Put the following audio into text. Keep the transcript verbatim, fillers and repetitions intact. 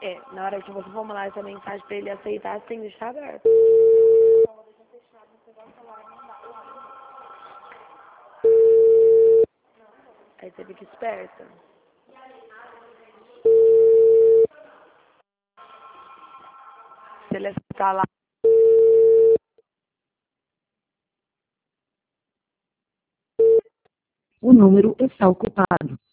É, na hora que você for mandar essa mensagem pra ele aceitar, você tem que deixar aberto. Aí você fica esperta. Se ele aceitar lá. O número está ocupado.